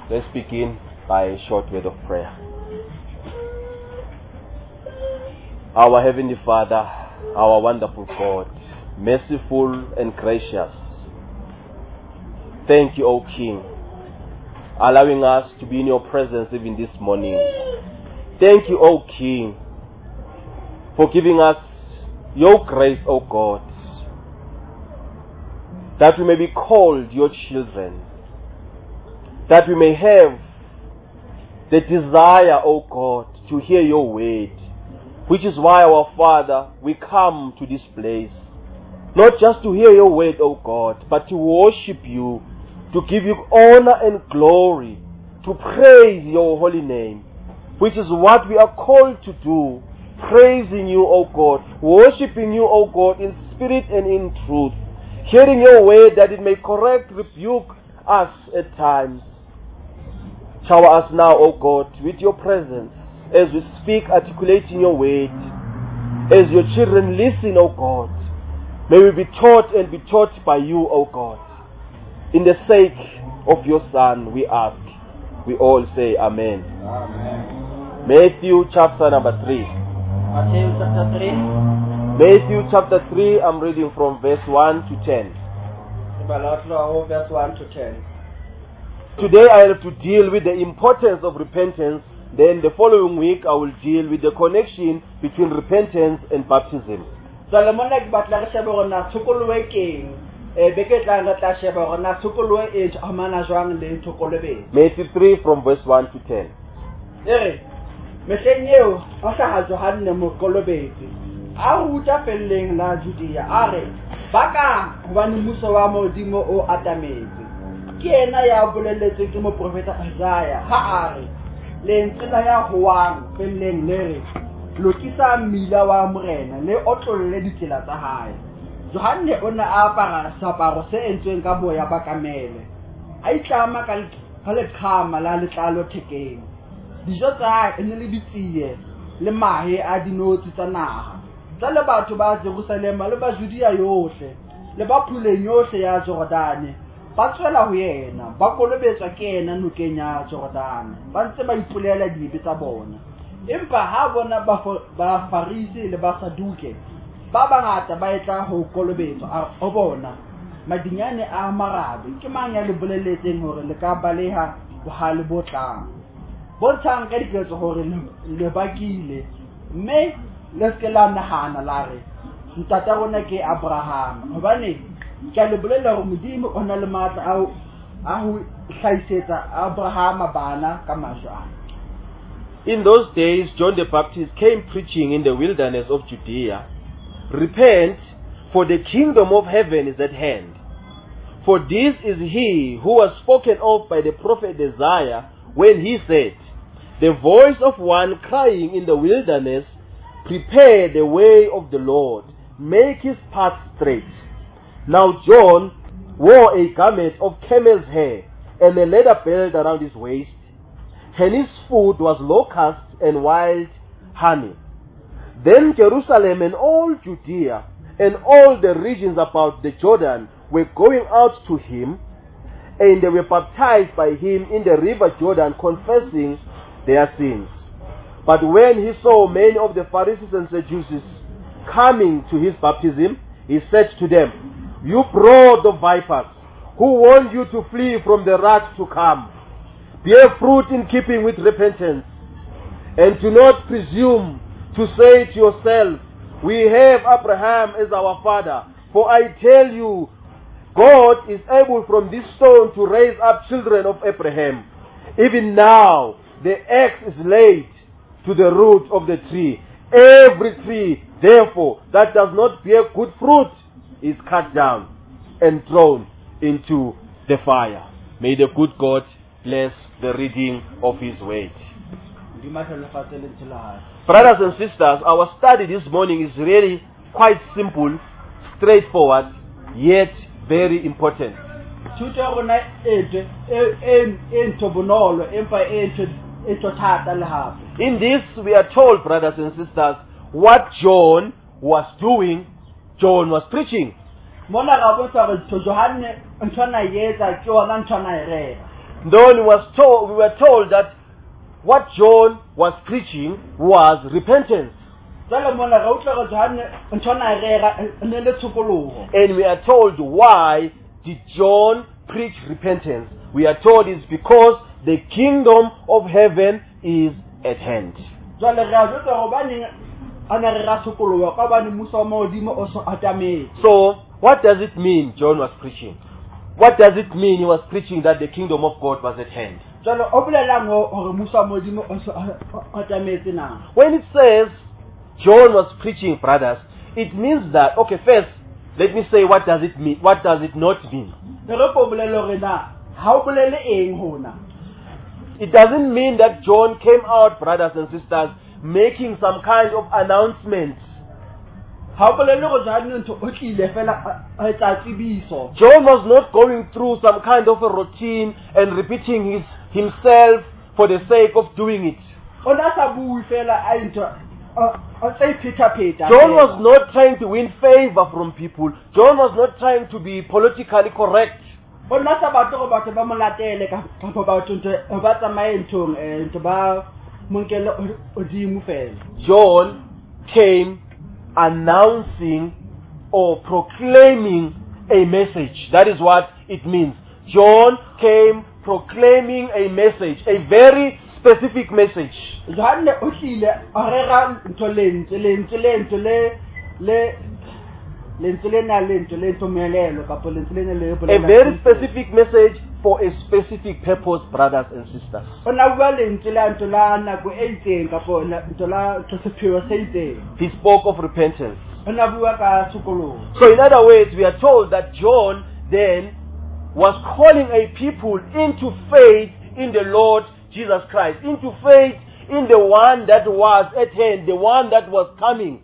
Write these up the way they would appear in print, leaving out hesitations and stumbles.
Let's begin by a short word of prayer. Our Heavenly Father, our wonderful God, merciful and gracious, thank you, O King, allowing us to be in your presence even this morning. Thank you, O King, for giving us your grace, O God, that we may be called your children, that we may have the desire, O God, to hear your word, which is why, our Father, we come to this place, not just to hear your word, O God, but to worship you, to give you honor and glory, to praise your holy name, which is what we are called to do, praising you, O God, worshiping you, O God, in spirit and in truth, hearing your word that it may correct, rebuke us at times. Shower us now, O God, with your presence, as we speak, articulating your word, as your children listen, O God. May we be taught and be taught by you, O God. In the sake of your Son, we ask. We all say Amen. Amen. Matthew chapter number 3. Matthew chapter 3. Matthew chapter 3, I'm reading from verse 1 to 10. Verse 1 to 10. Today I have to deal with the importance of repentance. Then the following week I will deal with the connection between repentance and baptism. Matthew 3 from verse 1 to 10. Kena ya boleletse ke mo profeta Isaiah ha are le ntsela ya hoang pelleng lere lokisa mmila wa morena le otlolle ditsela tsa hae. Johanne o ne a apara saparo se entsweng ka boya ba kamele, a itlama ka lekhama la letlalo thekeng. Dijo tsa hae ne le ditsie le mahe a dinotsi tsa naga tsa le batho ba Jerusalema le ba Judea yohle le ba phuleng yohle ya Jordane. Ba tswela ho yena ba kolobetswa ke yena nokeng ya Jordane, ba ntse ba ipulela dibe tsa bona. Empa ha bona ba Farisi le ba Saduke ba bangata ba etla ho kolobetswa o bona madinyane a marabe ke mang ya le boleletseng hore le ka baleha bohale bo tlang, bontshang ka diketso hore le bakile, mme le se la nahana la re ntata rona ke Abraham, hobane ke le bolela hore modimo o na le matla a ho hlaisetsa Abraham bana ka majwana. In those days, John the Baptist came preaching in the wilderness of Judea, "Repent, for the kingdom of heaven is at hand. For this is he who was spoken of by the prophet Isaiah when he said, the voice of one crying in the wilderness, prepare the way of the Lord, make his path straight." Now John wore a garment of camel's hair and a leather belt around his waist, and his food was locusts and wild honey. Then Jerusalem and all Judea and all the regions about the Jordan were going out to him, and they were baptized by him in the river Jordan, confessing their sins. But when he saw many of the Pharisees and Sadducees coming to his baptism, he said to them, "You brood of vipers, who warned you to flee from the wrath to come? Bear fruit in keeping with repentance, and do not presume to say to yourself, we have Abraham as our father. For I tell you, God is able from this stone to raise up children of Abraham. Even now, the axe is laid to the root of the tree. Every tree, therefore, that does not bear good fruit is cut down and thrown into the fire." May the good God bless the reading of his word. Brothers and sisters, our study this morning is really quite simple, straightforward, yet very important. In this, we are told, brothers and sisters, what John was doing. John was preaching. Then we were told that what John was preaching was repentance. Jwale mona re utlwa gore Johane ntshwana e rera ne le tshokologo. And we are told why did John preach repentance. We are told it's because the kingdom of heaven is at hand. Jwale re a jwetsa gobane ana re ra tshokologo ka bane mmuso wa Modimo o so atametse. So, what does it mean John was preaching? What does it mean he was preaching that the kingdom of God was at hand? Jwale o bolelang gore mmuso wa Modimo o so atametse na. When it says John was preaching, brothers, it means that, okay, first, let me say what does it mean, what does it not mean? Re go bolela gore na ha o bolele eng hona. It doesn't mean that John came out, brothers and sisters, making some kind of announcements. Ha o bolele go Johane ntho o tlile fela a tsa tsibiso. John was not going through some kind of a routine and repeating himself for the sake of doing it. Ona sa bui fela a into John was not trying to win favor from people. John was not trying to be politically correct. John came announcing or proclaiming a message. That is what it means. John came proclaiming a message, a very specific message. A very specific message for a specific purpose, brothers and sisters. He spoke of repentance. So in other words, we are told that John then was calling a people into faith in the Lord Jesus Christ, into faith in the one that was at hand, the one that was coming.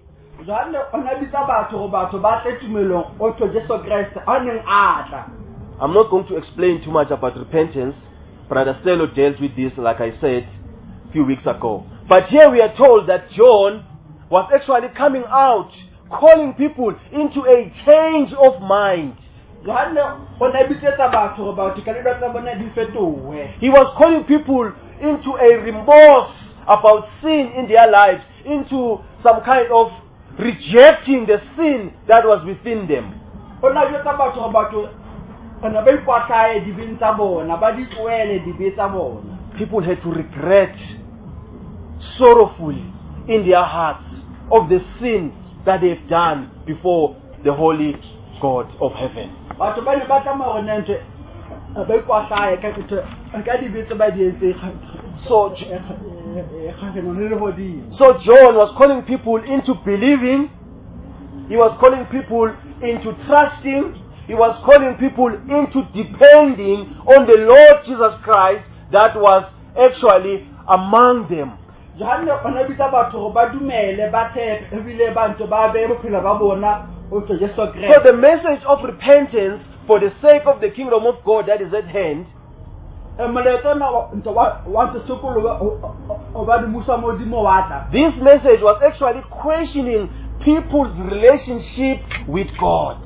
I'm not going to explain too much about repentance. Brother Stelo dealt with this, like I said, a few weeks ago. But here we are told that John was actually coming out, calling people into a change of mind. He was calling people into a remorse about sin in their lives, into some kind of rejecting the sin that was within them. People had to regret sorrowfully in their hearts of the sin that they've done before the holy God of heaven. So John was calling people into believing. He was calling people into trusting. He was calling people into depending on the Lord Jesus Christ that was actually among them. So the message of repentance for the sake of the kingdom of God that is at hand, this message was actually questioning people's relationship with God.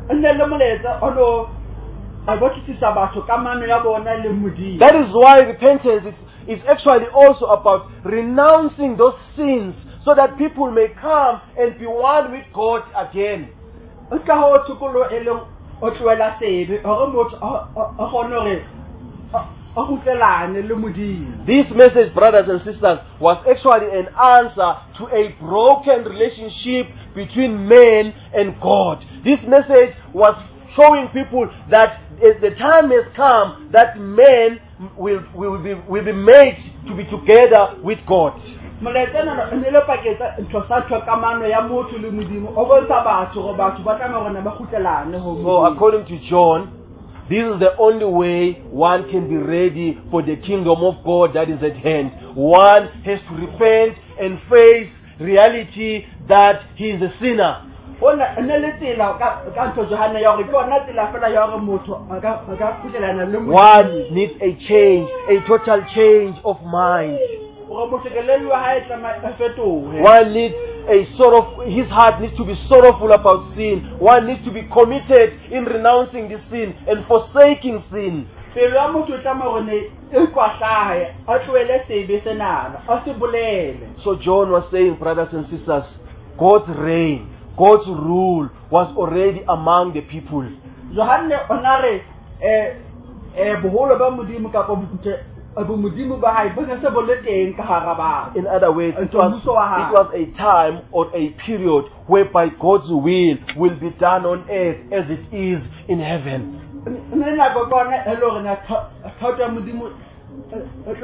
That is why repentance is actually also about renouncing those sins so that people may come and be one with God again. This message, brothers and sisters, was actually an answer to a broken relationship between man and God. This message was showing people that the time has come that men will be made to be together with God. So according to John, this is the only way one can be ready for the kingdom of God that is at hand. One has to repent and face reality that he is a sinner. One needs a change, a total change of mind. One needs his heart needs to be sorrowful about sin. One needs to be committed in renouncing this sin and forsaking sin. pelo ya motho tla morone e kwahlahe a tloele sebe senana a se bolele. So John was saying, brothers and sisters, God's reign, God's rule was already among the people. Johanne onare boholo ba modimo ka bo modimo ba hae ba se boleteng ka hara ba. In other words, it was a time or a period whereby God's will be done on earth as it is in heaven. Nna go bona elo rena thata modimo It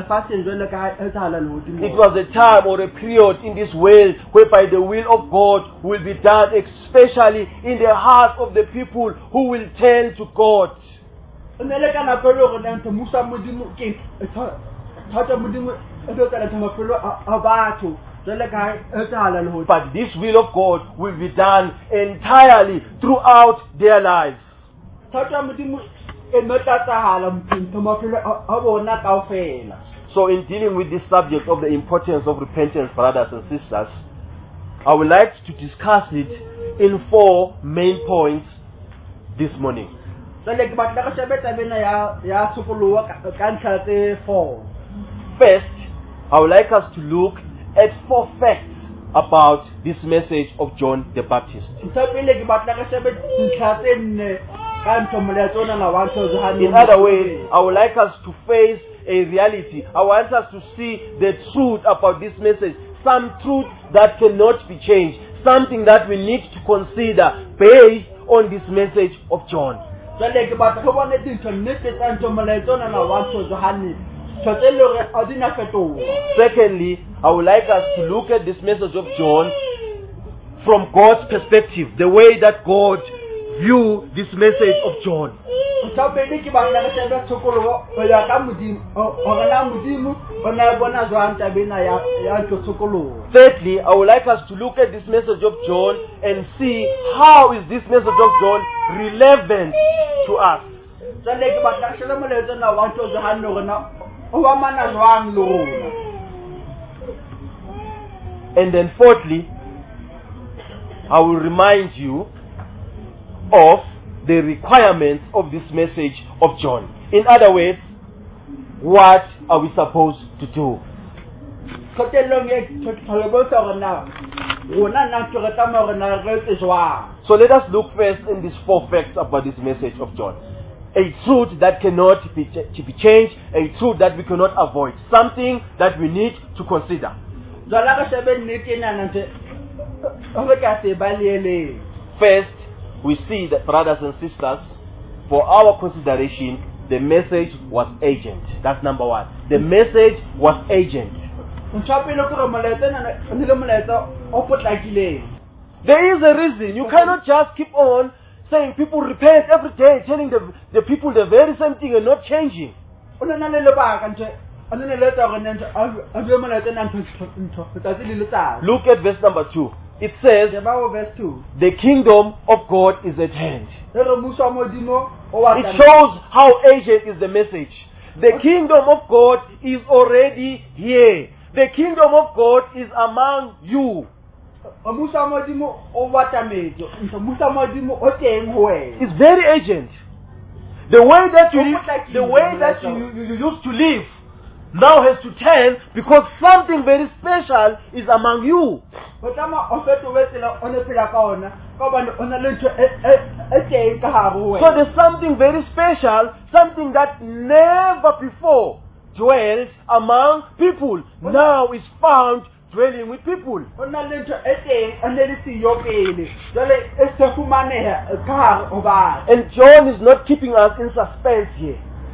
was a time or a period in this world whereby the will of God will be done, especially in the hearts of the people who will turn to God. But this will of God will be done entirely throughout their lives. So in dealing with this subject of the importance of repentance, brothers and sisters, I would like to discuss it in 4 main points this morning. First, I would like us to look at 4 facts about this message of John the Baptist. In other words, I would like us to face a reality. I want us to see the truth about this message. Some truth that cannot be changed. Something that we need to consider based on this message of John. Secondly, I would like us to look at this message of John from God's perspective, the way that God view this message of John. Thirdly, I would like us to look at this message of John and see how is this message of John relevant to us. And then fourthly, I will remind you of the requirements of this message of John. In other words, what are we supposed to do? So let us look first in these 4 facts about this message of John. A truth that cannot be changed, a truth that we cannot avoid, something that we need to consider. First, we see that, brothers and sisters, for our consideration, the message was urgent. That's number 1. The message was urgent. There is a reason. You cannot just keep on saying people repent every day, telling the people the very same thing and not changing. Look at verse number 2. It says, the kingdom of God is at hand. It shows how urgent is the message. The kingdom of God is already here. The kingdom of God is among you. It's very urgent. The way that you used to live now has to turn because something very special is among you. So there's something very special, something that never before dwelt among people, now is found dwelling with people. And John is not keeping us in suspense here.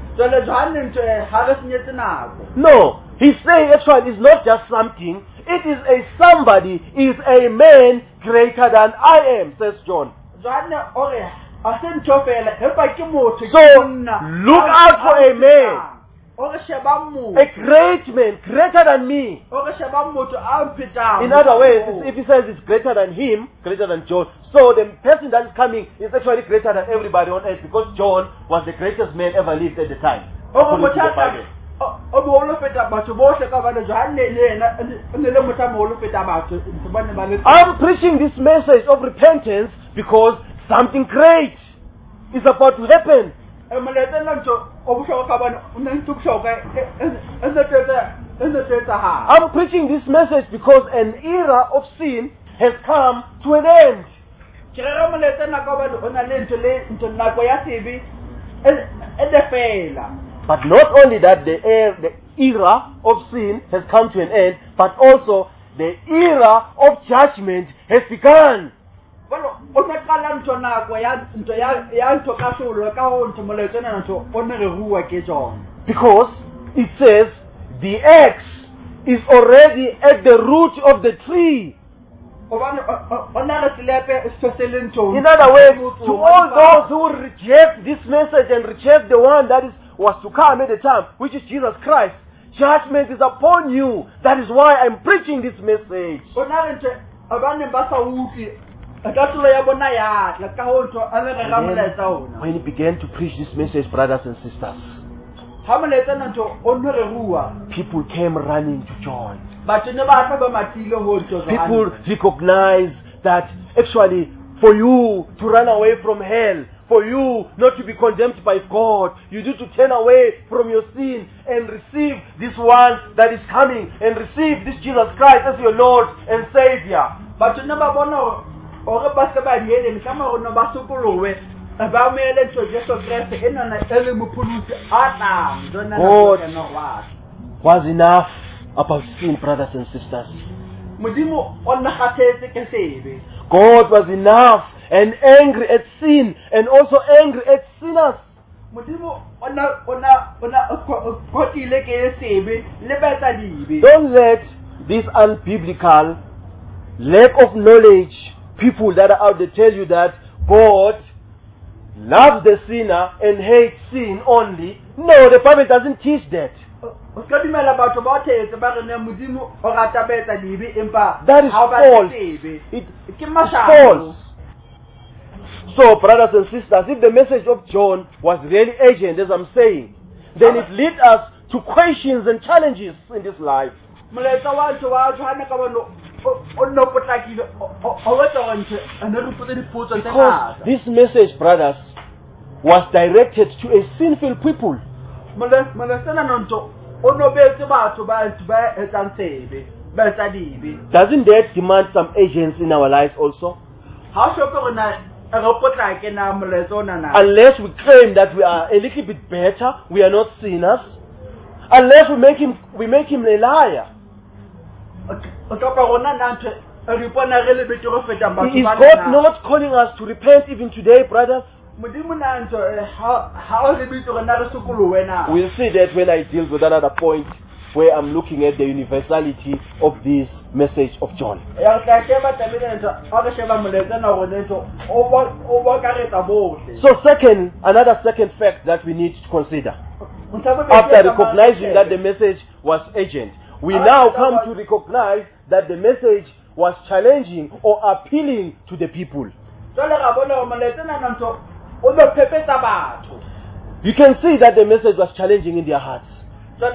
No, he's saying actually it's not just something, it is a somebody, is a man greater than I am, says John. So look out for a man, a great man, greater than me. In other words, if he says it's greater than him, greater than John, so the person that is coming is actually greater than everybody on earth because John was the greatest man ever lived at the time. I'm preaching this message of repentance because something great is about to happen Moletse nna ntho o bohlokwa ka bona o nna ntho bohlokwa ha. I'm preaching this message because an era of sin has come to an end. Ke re moletse nna ka bona o na le ntho nako ya sebe e fela. But not only that the era of sin has come to an end, but also the era of judgment has begun. Bueno, o ne qala ntho nako ya ntho ka solo ka ho ntho moletse nna ntho o ne re rua ke tsona. Because it says the axe is already at the root of the tree. In other words, to all those who reject this message and reject the one that was to come at the time, which is Jesus Christ, judgment is upon you. That is why I'm preaching this message. When he began to preach this message, brothers and sisters, people came running to join. People recognize that actually for you to run away from hell, for you not to be condemned by God, you need to turn away from your sin and receive this one that is coming and receive this Jesus Christ as your Lord and Savior. God was enough about sin, brothers and sisters. God was enough and angry at sin and also angry at sinners. Don't let this unbiblical lack of knowledge people that are out there tell you that God loves the sinner and hates sin only. No, the Bible doesn't teach that. That is false. It's false. So, brothers and sisters, if the message of John was really urgent, as I'm saying, then it leads us to questions and challenges in this life. Because this message, brothers, was directed to a sinful people. Doesn't that demand some urgency in our lives also? Unless we claim that we are a little bit better, we are not sinners. Unless we make him a liar. Is God not calling us to repent even today, brothers? We'll see that when I deal with another point where I'm looking at the universality of this message of John. So another second fact that we need to consider. After recognizing that the message was urgent, we now come to recognize that the message was challenging or appealing to the people. You can see that the message was challenging in their hearts. You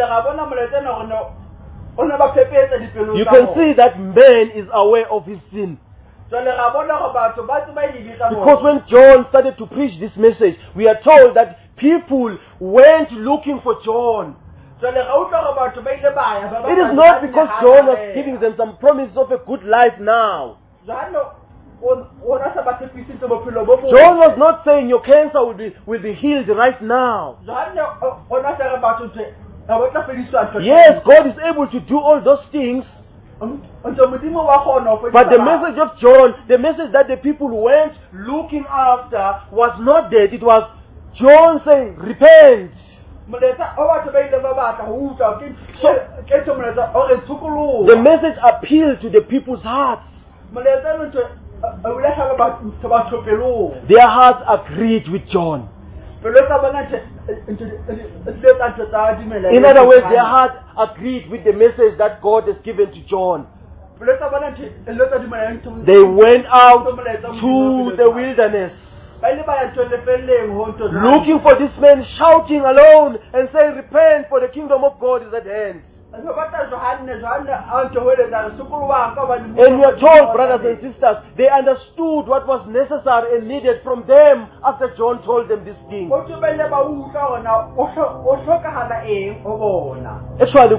can see that man is aware of his sin. Because when John started to preach this message, we are told that people went looking for John. It is not because John was giving them some promise of a good life now. John was not saying your cancer will be healed right now. Yes, God is able to do all those things. But the message of John, the message that the people went looking after was not that. It was John saying, repent. So, the message appealed to the people's hearts. Their hearts agreed with John. In other words, their heart agreed with the message that God has given to John. They went out to the wilderness, looking for this man, shouting alone and saying, repent, for the kingdom of God is at hand. And we are told, brothers and sisters, they understood what was necessary and needed from them after John told them this thing. Actually,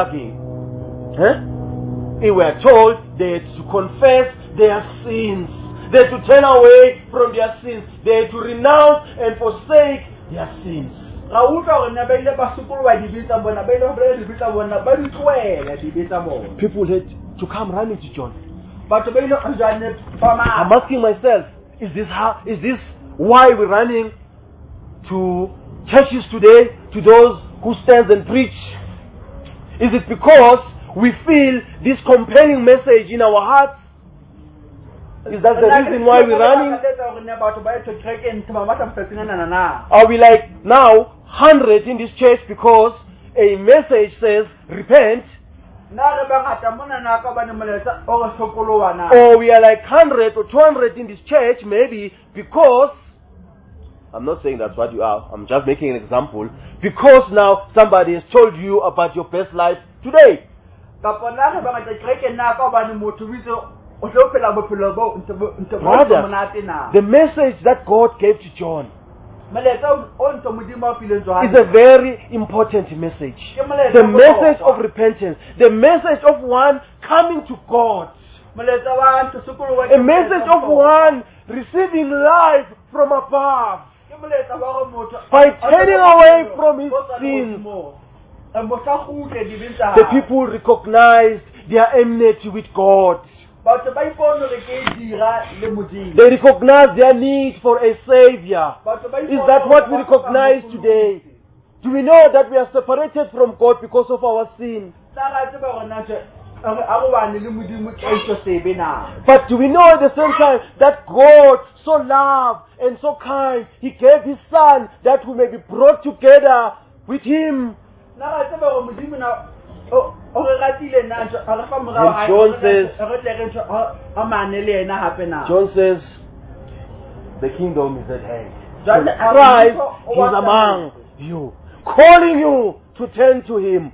we were told they had to confess their sins. They had to turn away from their sins. They had to renounce and forsake their sins. People had to come running to John. I'm asking myself, is this why we're running to churches today, to those who stand and preach? Is it because we feel this compelling message in our hearts? Is that the reason why we're running? Are we like now 100 in this church because a message says repent? Or we are like 100 or 200 in this church maybe because, I'm not saying that's what you are, I'm just making an example, because now somebody has told you about your best life today. Brothers, the message that God gave to John is a very important message. The message of repentance, the message of one coming to God, a message of one receiving life from above by turning away from his sins. The people recognized their enmity with God. They recognize their need for a Savior. Is that what we recognize today? Do we know that we are separated from God because of our sin? But do we know at the same time that God so loved and so kind, He gave His Son that we may be brought together with Him? John says, the kingdom is at hand. Christ is among you, calling you to turn to Him.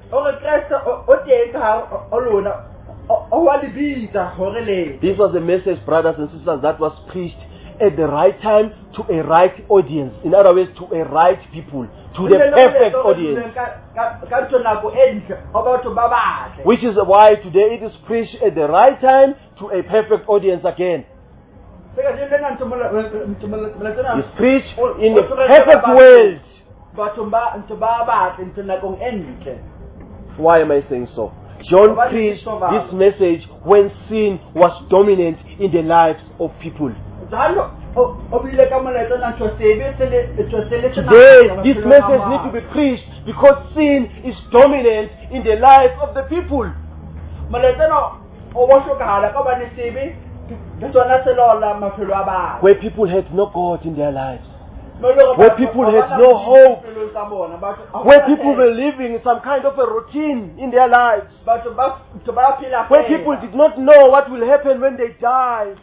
This was a message, brothers and sisters, that was preached at the right time to a right audience. In other words, to a right people, to the perfect audience. Which is why today it is preached at the right time to a perfect audience again. It's preached in the perfect world. Why am I saying so? John preached this message when sin was dominant in the lives of people. Today, this message needs to be preached because sin is dominant in the lives of the people. Where people had no God in their lives. Where people had no hope. Where people were living in some kind of a routine in their lives. Where people did not know what will happen when they die.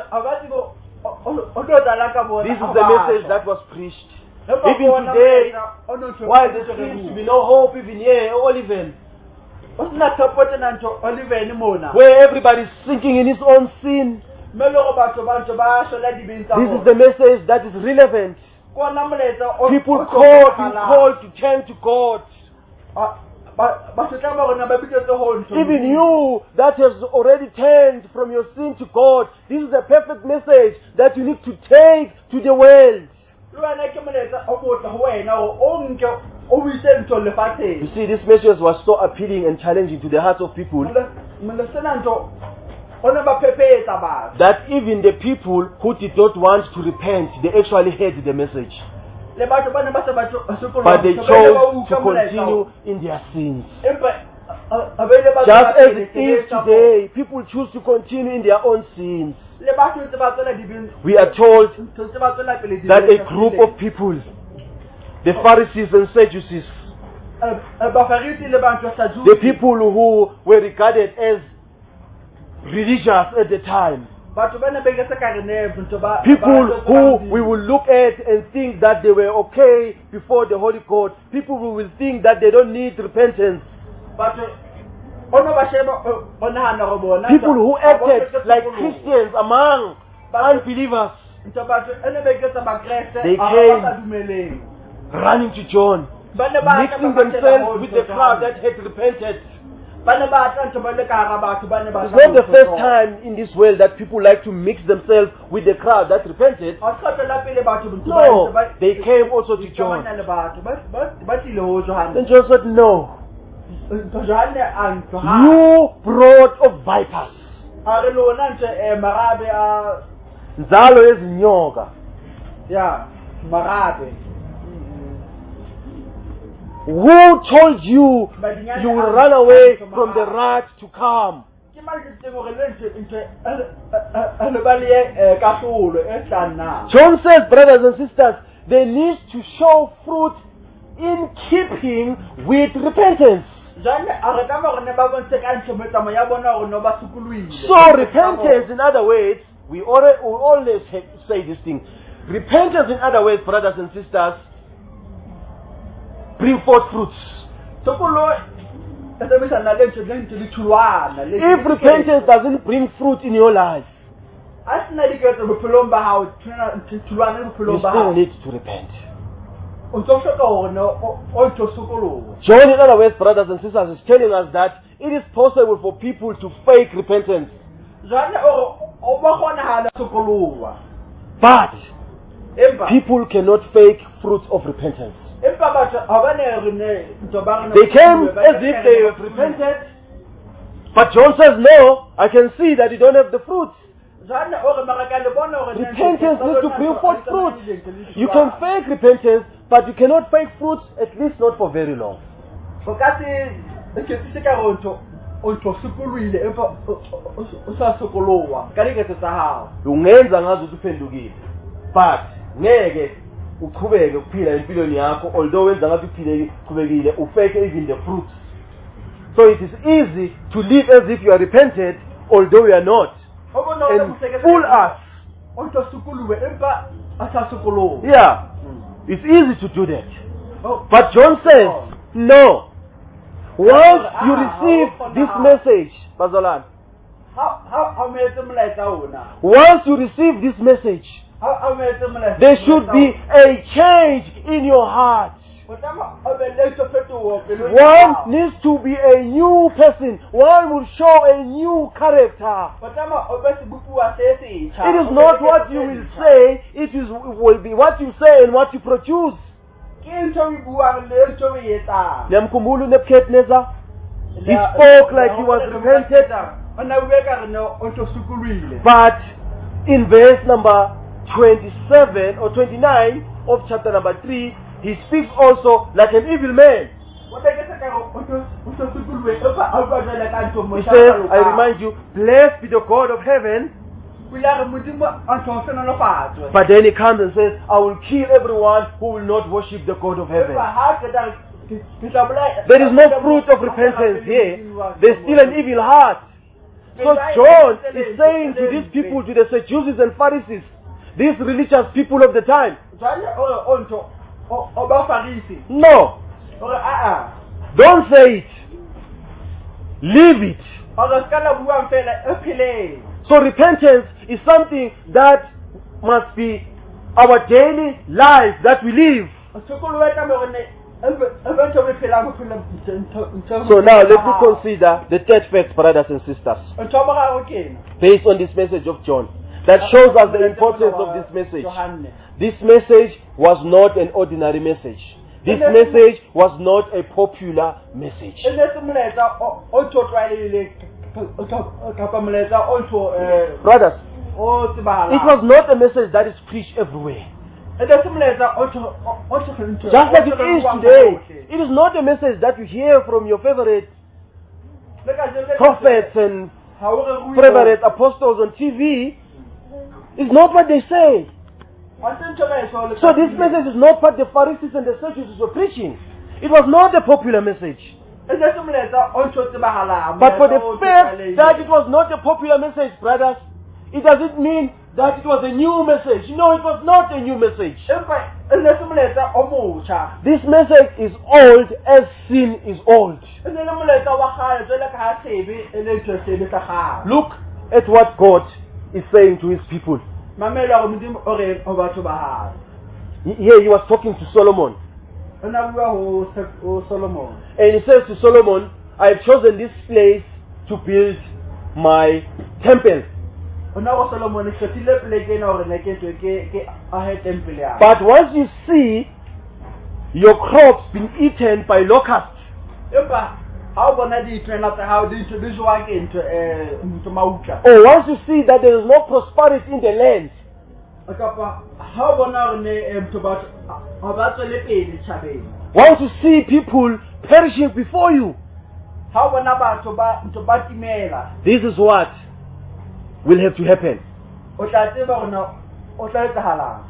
This is the message that was preached. Even today, while there seems to be no hope even here, or even where everybody is sinking in his own sin, this is the message that is relevant. People called to turn to God. Even you that has already turned from your sin to God, this is the perfect message that you need to take to the world. You see, this message was so appealing and challenging to the hearts of people that even the people who did not want to repent, they actually heard the message. But they chose to continue in their sins. Just as it is today, people choose to continue in their own sins. We are told that a group of people, the Pharisees and Sadducees, the people who were regarded as religious at the time, people who we will look at and think that they were okay before the Holy Court, people who will think that they don't need repentance. People who acted like Christians among unbelievers, they came running to John, mixing themselves with the crowd that had repented. It's not the first time in this world that people like to mix themselves with the crowd that repented. No, they came also to John. And John said, no. You brood of vipers. Nzalo yezinyoka. Who told you you will run away from the wrath to come? John says, brothers and sisters, they need to show fruit in keeping with repentance. So repentance, in other words, we always say this thing. Repentance, in other words, brothers and sisters, bring forth fruits. If repentance doesn't bring fruit in your life, you still need to repent. John, in other words, brothers and sisters, is telling us that it is possible for people to fake repentance. But people cannot fake fruit of repentance. They came as if they have repented, but John says, no, I can see that you don't have the fruits. Repentance needs to bring forth fruits. You can fake repentance, but you cannot fake fruits, at least not for very long. Ungenza ngazo uphendukile, but ngeke uqhubeke ukuphila empilweni yakho although wenza ngathi uqhubekile ufake even the fruits. So it is easy to live as if you are repented although you are not, and fool us. Yeah, it's easy to do that. But John says, no. Once you receive this message, Bazolan, once you receive this message, there should be a change in your heart. One needs to be a new person. One will show a new character. It is not what you will say, it will be what you say and what you produce. Nyamkumbulu Nebuchadnezzar, he spoke like he was repented. But in verse number 27 or 29 of chapter number 3, he speaks also like an evil man. He says, I remind you, blessed be the God of heaven. But then he comes and says, I will kill everyone who will not worship the God of heaven. There is no fruit of repentance here. There's still an evil heart. So John is saying to these people, to the Sadducees and Pharisees, these religious people of the time, no, don't say it, leave it. So repentance is something that must be our daily life that we live. So now let me consider the third fact, brothers and sisters, based on this message of John, that shows us the importance of this message. This message was not an ordinary message. This message was not a popular message. Brothers, it was not a message that is preached everywhere. Just like it is today, it is not a message that you hear from your favorite prophets and favorite apostles on TV. It's not what they say. So this message is not what the Pharisees and the Sadducees were preaching. It was not a popular message. But for the fact that it was not a popular message, brothers, it doesn't mean that it was a new message. No, it was not a new message. empa e ne se molaetsa o motjha. This message is old as sin is old. E ne le molaetsa wa kgale jwale ka ha sebe e le ntho e sebe sa kgale. Look at what God is saying to his people. Mamela go Modimo o re ho batho ba hae. Here he was talking to Solomon. O na bua ho Solomon. And he says to Solomon, I have chosen this place to build my temple. O na go Solomon e kgethile pleke ena hore ne ke tswe ke ahe temple ya. But once you see your crops being eaten by locusts, Empa ha o bona ditwena tsa hao di jwa ke ntho mautla. or once you see that there is no prosperity in the land, Kapa ha o bona hore ne ntho ba ha ba tswele pele tjhabeng. once you see people perishing before you, Ha o bona batho ba ntho ba timela. this is what will have to happen. O tla tseba hore o tla etsahalang.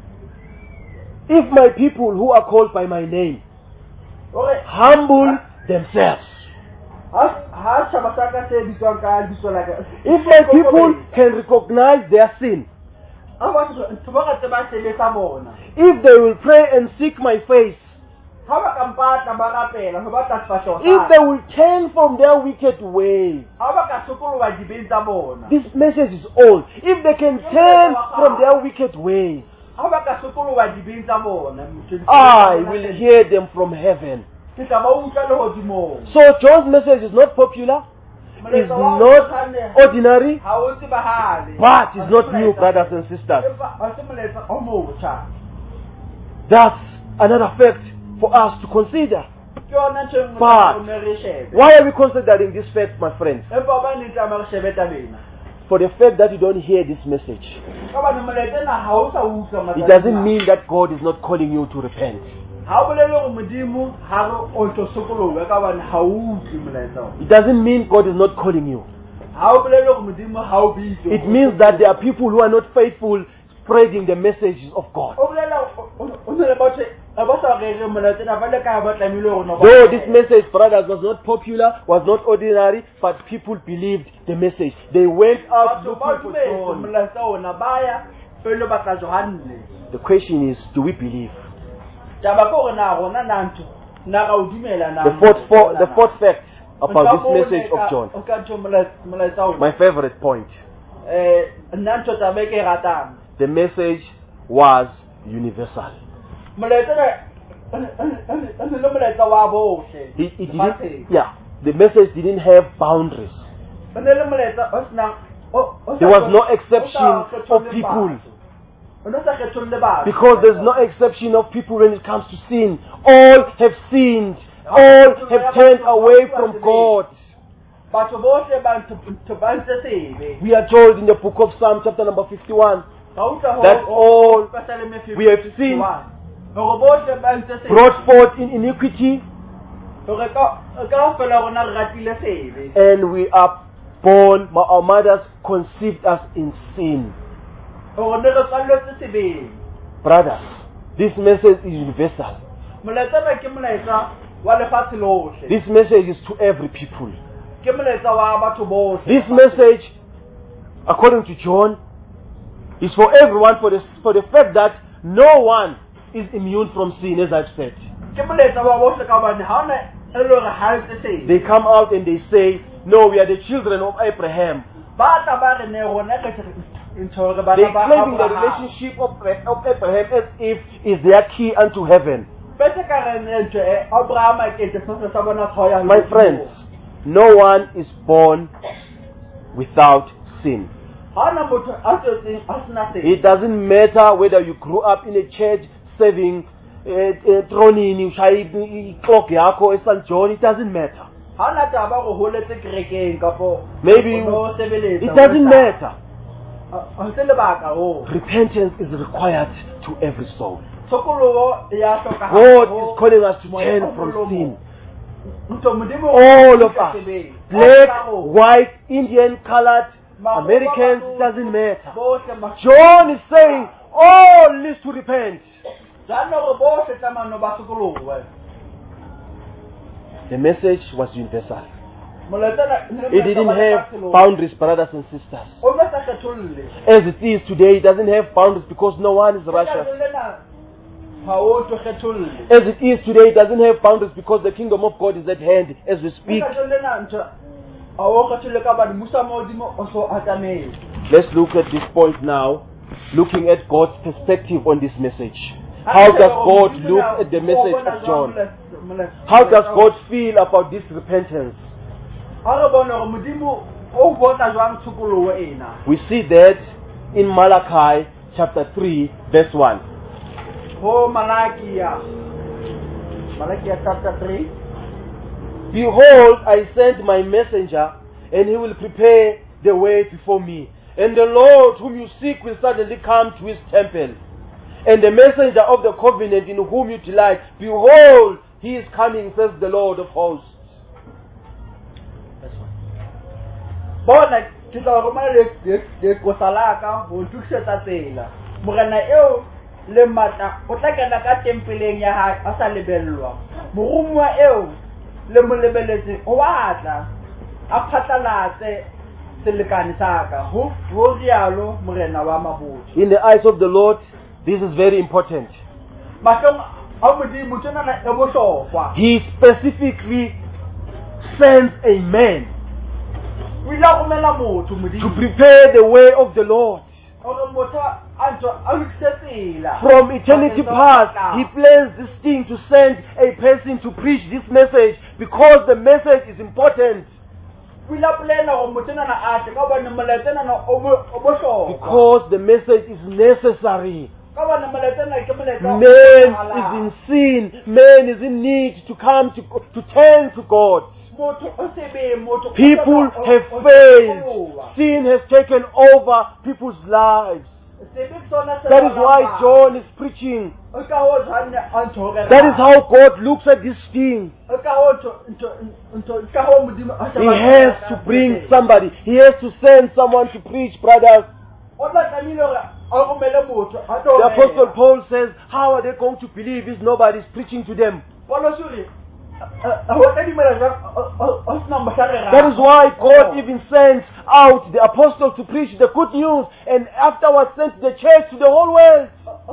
If my people who are called by my name Ore humble themselves, ha tjhaba sa ka se bitswang ka lebitso la ka. if my people can recognize their sin, ha ba ntho ba ka tseba sebetsa bona. if they will pray and seek my face, Ha ba ka mpatla ba rapela ho ba tla sefahleho if they will turn from their wicked ways, ha ba ka sokoloha dibeng tsa bona. this message is old. If they can turn from their wicked ways, Ha ba ka sokoloha dibeng tsa bona. I will hear them from heaven. Ke tla ba utlwa le hodimong. So John's message is not popular, is not ordinary, Ha o tsebahale. but is not new, brothers and sisters. Ha se molaetsa o motjha. That's another fact for us to consider. Ke yona ntho e nngwe But o ne re shebe. why are we considering this fact, my friends? Empa ba ne tla re shebe tabena. For the fact that you don't hear this message, Ka ba ne molaetsa na ha o sa utlwa it doesn't mean that God is not calling you to repent. ha o bolele go Modimo ha re o tlo sokoloha ka ba ne ha o utlwe molaetsa. It doesn't mean God is not calling you. Ha o bolele go Modimo ha o bitse. It means that there are people who are not faithful spreading the messages of God. o bolela o ne le batho ba sa re molaetsa na ba le ka ba tlamile go no. Though this message, brothers, was not popular, was not ordinary, but people believed the message. They went out looking for John. molaetsa ona ba ya pele ba tla Johane. The question is, do we believe? Taba ko rona rona na ntho na ga o dumela na. The fourth fact about this message of John. O ka ntho molaetsa ona. My favorite point. Nna ntho taba e ke ratang. The message was universal. Molaetsa le molaetsa wa bohle. It didn't, yeah, the message didn't have boundaries. Le molaetsa o sna There was no exception of people. Because there's no exception of people when it comes to sin. All have sinned. All have turned away from God. We are told in the book of Psalm chapter number 51 that all we have sinned, brought forth in iniquity, and we are born, our mothers conceived us in sin. Brothers, this message is universal. This message is to every people. This message, according to John, is for everyone, for the fact that no one is immune from sin, as I've said. They come out and they say, no, we are the children of Abraham. They claim the relationship of Abraham as if is their key unto heaven. My friends, no one is born without sin. It doesn't matter whether you grew up in a church serving Tronin, clock yako, St. John, it doesn't matter. Maybe it doesn't matter. Repentance is required to every soul. God is calling us to turn from sin. All of us, black, white, Indian, colored, Americans, it doesn't matter. John is saying all needs to repent. The message was universal. It didn't have boundaries, brothers and sisters. As it is today, it doesn't have boundaries because no one is righteous. As it is today, it doesn't have boundaries because the kingdom of God is at hand as we speak. Let's look at this point now, looking at God's perspective on this message. How does God look at the message of John? How does God feel about this repentance? We see that in Malachi chapter 3 verse 1. Malachi chapter 3. Behold, I send my messenger, and he will prepare the way before me. And the Lord whom you seek will suddenly come to his temple. And the messenger of the covenant in whom you delight, behold, he is coming, says the Lord of hosts. That's one. Le mata o tla kana ka tempeleng ya hae a sa lebellwa morumwa eo le molebeletse o batla a phatlalatse selekane saka ho rialo morena wa mabotho. In the eyes of the Lord, this is very important. He specifically sends a man to prepare the way of the Lord. From eternity past, he plans this thing to send a person to preach this message because the message is important. Because the message is necessary. Man is in sin. Man is in need to come to turn to God. People have failed. Sin has taken over people's lives. That is why John is preaching. That is how God looks at this thing. He has to bring somebody. He has to send someone to preach, brothers. The Apostle Paul says, how are they going to believe if nobody is preaching to them? That is why God even sent out the apostles to preach the good news and afterwards sent the church to the whole world.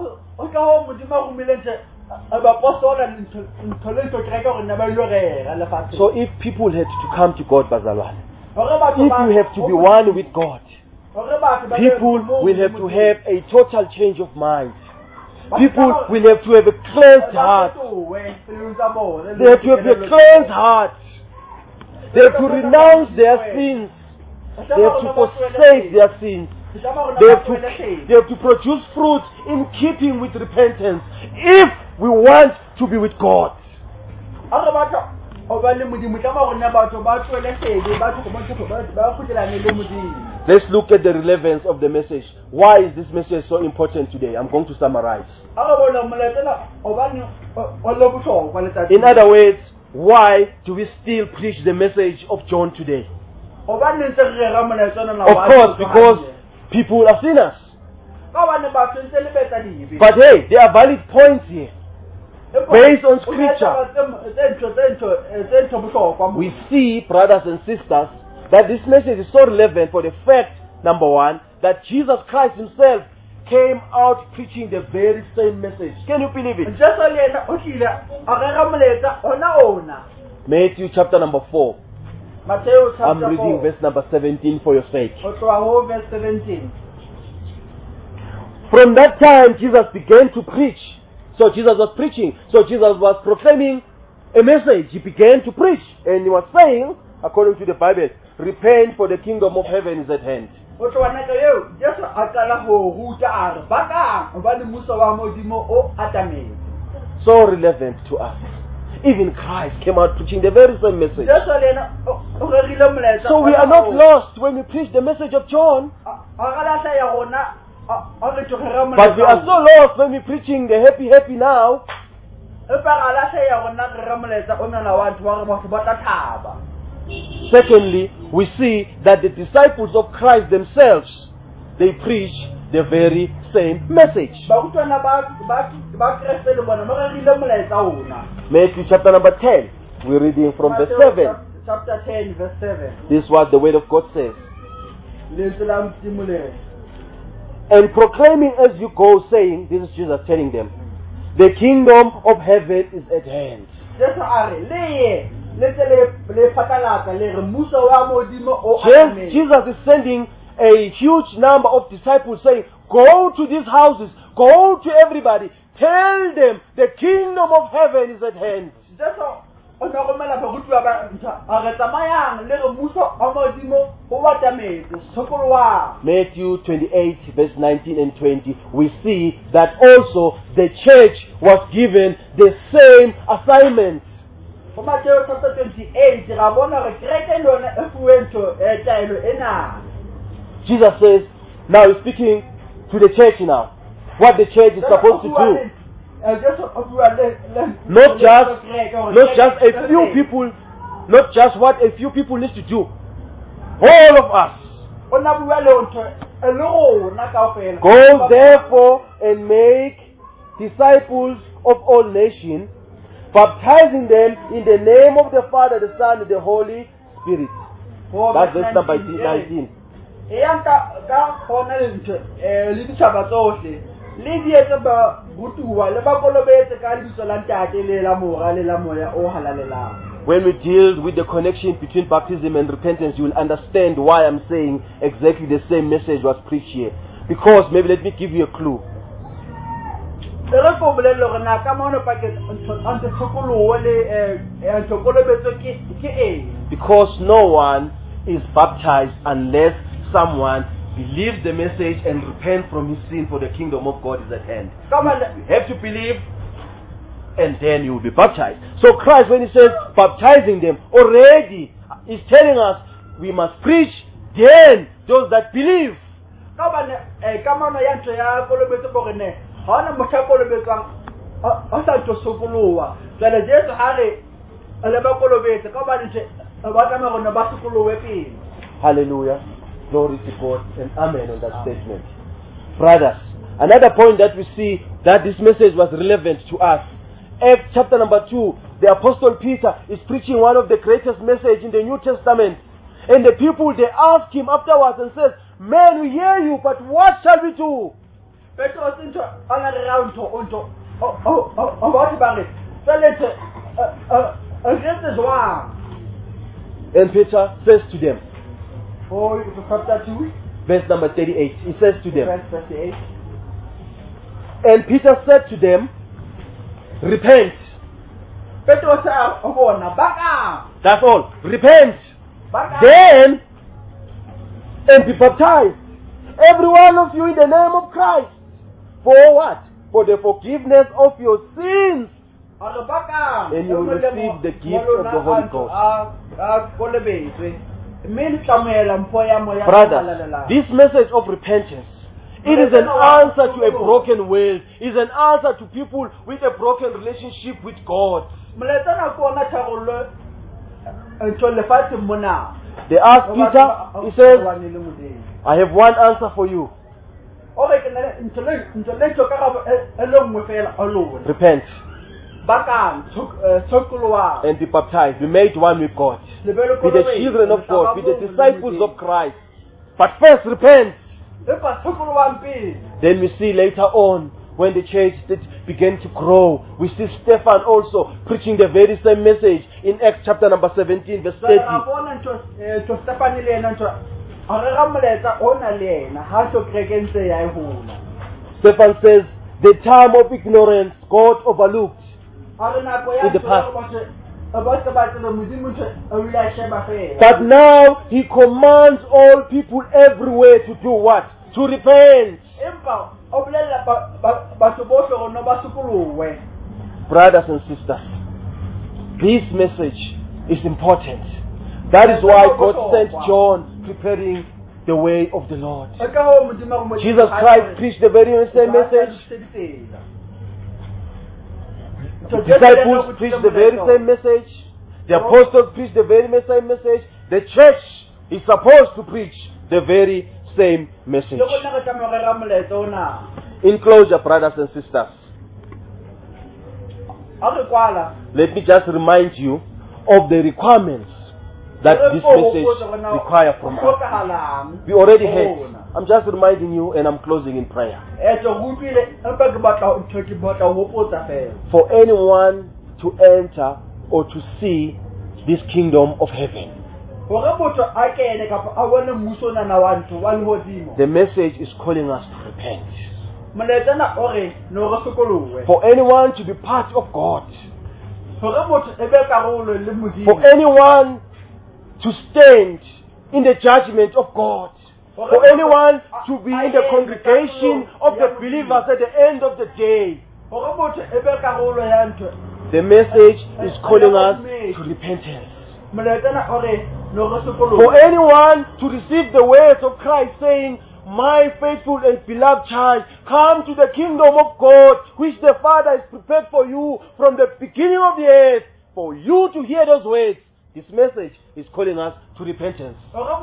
So if people had to come to God, Bazalwane, if you have to be one with God, people will have to have a total change of mind. People will have to have a cleansed heart. They have to have a cleansed heart. They have to renounce their sins. They have to forsake their sins. They have to produce fruit in keeping with repentance if we want to be with God. Let's look at the relevance of the message. Why is this message so important today? I'm going to summarize. In other words, why do we still preach the message of John today? Of course, because people are sinners. But hey, there are valid points here. Based on scripture, we see, brothers and sisters, that this message is so relevant for the fact, number one, that Jesus Christ himself came out preaching the very same message. Can you believe it? Matthew chapter number 4. I'm reading verse number 17 for your sake. From that time, Jesus began to preach. So Jesus was preaching. So Jesus was proclaiming a message. He began to preach. And he was saying, according to the Bible, repent, for the kingdom of heaven is at hand. So relevant to us. Even Christ came out preaching the very same message. So we are not lost when we preach the message of John. But we are so lost when we're preaching the happy, happy now. Secondly, we see that the disciples of Christ themselves, they preach the very same message. Matthew chapter number 10, we're reading from verse 7. chapter 10 verse 7. This is what the word of God says. Lentswe la Modimo le re, And proclaiming as you go, saying, this is Jesus telling them, the kingdom of heaven is at hand. Jesu a re, le ye le tle le phatlalatsa le re mmuso wa Modimo o Yes, Jesus is sending a huge number of disciples saying, go to these houses, go to everybody, tell them the kingdom of heaven is at hand. Jesu o na romela barutwa ba ntha a re tsamayang le re mmuso wa Modimo o batametse sekolo wa. Matthew 28 verse 19 and 20, we see that also the church was given the same assignment. Go Matthew chapter 28 ra bona re kereke le yona e fuwentso e taelo ena. Jesus says, now he's speaking to the church now, what the church is supposed to do. Not just a few people, not just what a few people need to do. All of us. Go therefore and make disciples of all nations, baptizing them in the name of the Father, the Son, and the Holy Spirit. That's verse number 19. When we deal with the connection between baptism and repentance, you will understand why I'm saying exactly the same message was preached here. Because, maybe let me give you a clue. Because no one is baptized unless someone believes the message and repent from his sin, for the kingdom of God is at hand. You have to believe, and then you will be baptized. So Christ, when he says baptizing them, already is telling us we must preach, then those that believe. Hallelujah. Glory to God and amen on that statement. Brothers, another point that we see that this message was relevant to us. Acts chapter number 2, the Apostle Peter is preaching one of the greatest messages in the New Testament. And the people, they ask him afterwards and says, man, we hear you, but what shall we do? And Peter says to them, chapter 2, verse number 38, he says to them, verse 38. And Peter said to them, repent. That's all. Repent. Then, and be baptized, every one of you, in the name of Christ. For what? For the forgiveness of your sins. And you will receive the gift of the Holy Ghost. Brothers, this message of repentance, it is an answer to a broken world. It is an answer to people with a broken relationship with God. They asked Peter, he says, I have one answer for you. Repent. And be baptized. Be made one with God. Be the children of God. Be the disciples of Christ. But first repent. Then we see later on, when the church began to grow, we see Stephen also preaching the very same message in Acts chapter number 17 verse 30. Stephen says, the time of ignorance God overlooked in the past. But now he commands all people everywhere to do what? To repent. Brothers and sisters, this message is important. That is why God sent John preparing the way of the Lord. Jesus Christ preached the very same message. The disciples preached the very same message. The apostles preached the very same message. The church is supposed to preach the very same message. In closure, brothers and sisters, let me just remind you of the requirements that this message requires from us. We already heard. I'm just reminding you, and I'm closing in prayer. For anyone to enter or to see this kingdom of heaven, the message is calling us to repent. For anyone to be part of God, for anyone to stand in the judgment of God, for anyone to be in the congregation of the believers at the end of the day, the message is calling us to repentance. For anyone to receive the words of Christ saying, "My faithful and beloved child, come to the kingdom of God, which the Father has prepared for you from the beginning of the earth." For you to hear those words, this message is calling us to repentance.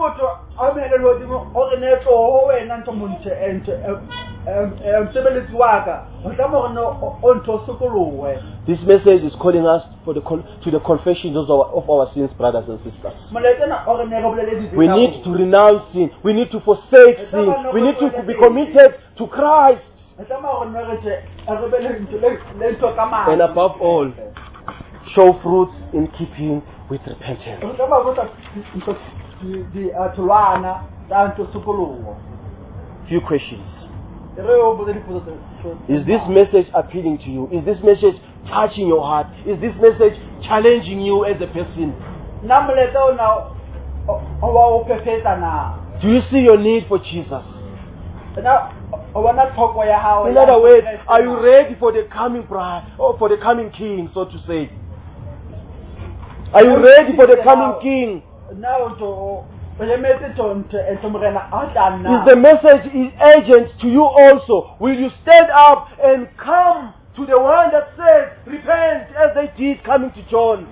This message is calling us to the confession of our sins, brothers and sisters. We need to renounce sin. We need to forsake sin. We need to be committed to Christ. And above all, show fruits in keeping with repentance. Few questions. Is this message appealing to you? Is this message touching your heart? Is this message challenging you as a person? Do you see your need for Jesus? In other words, are you ready for the coming bride or for the coming king, so to say? Are you ready for the coming king? Is the message urgent to you also? Will you stand up and come to the one that says, repent, as they did coming to John?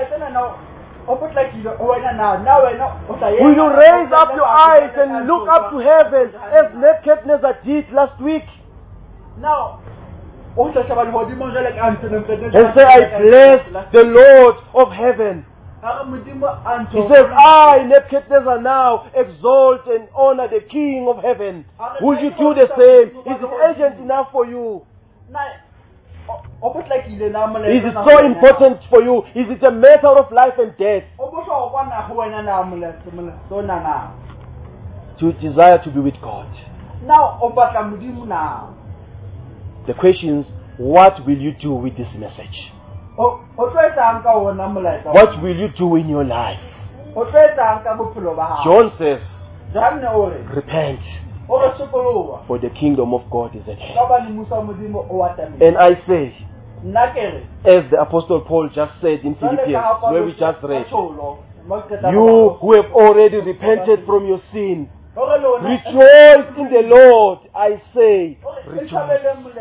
Will you raise up your eyes and look up to heaven as Nebuchadnezzar did last week? And say, I bless the Lord of heaven. He says, I, Nebuchadnezzar, now exalt and honor the King of heaven. Will you do the same? Is it urgent enough for you? Is it so important for you? Is it a matter of life and death? To desire to be with God. The question is, what will you do with this message? What will you do in your life? John says, repent, for the kingdom of God is at hand. And I say, as the Apostle Paul just said in Philippians, where we just read, you who have already repented from your sin, rejoice in the Lord, I say, rejoice.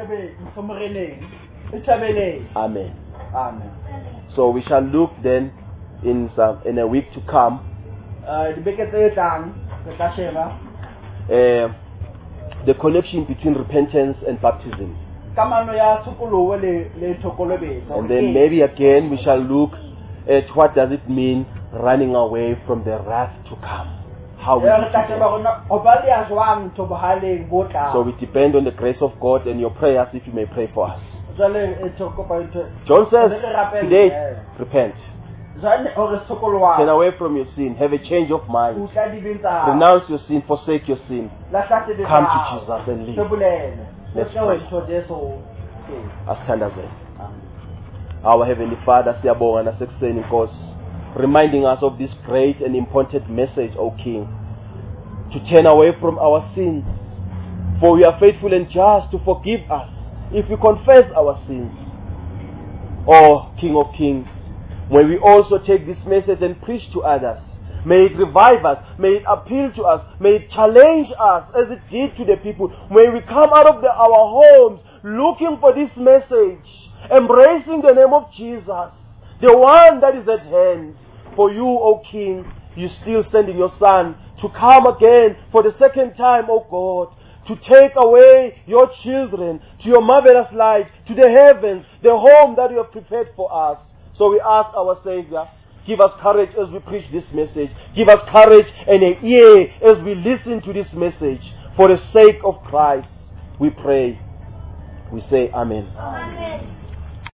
Amen. Amen. So we shall look then in a week to come the connection between repentance and baptism. And then maybe again we shall look at what does it mean running away from the wrath to come. How we So we depend on the grace of God and your prayers if you may pray for us. John says today, repent. Turn away from your sin. Have a change of mind. Renounce your sin. Forsake your sin. Come to Jesus and live. Let's pray. As stand as our Heavenly Father, siyabonga nasekuseni Nkosi, reminding us of this great and important message, O King, to turn away from our sins, for we are faithful and just to forgive us if we confess our sins. O King of Kings, may we also take this message and preach to others. May it revive us. May it appeal to us. May it challenge us as it did to the people. May we come out of our homes looking for this message, embracing the name of Jesus, the one that is at hand. For you, O King, you still sending your Son to come again for the second time, O God, to take away your children to your marvelous light, to the heavens, the home that you have prepared for us. So we ask our Savior, Give us courage as we preach this message. Give us courage and an ear as we listen to this message. For the sake of Christ, we pray. We say Amen. Amen.